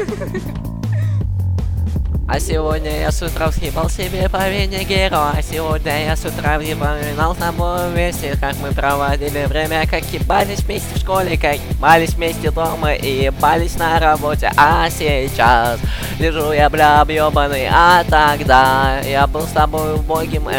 А сегодня я с утра всхипал себе по вине героя. А сегодня я с утра вспоминал с тобой вместе, как мы проводили время, как ебались вместе в школе, как ебались вместе дома и ебались на работе. А сейчас лежу я, бля, объебанный, а тогда я был с тобой убогим,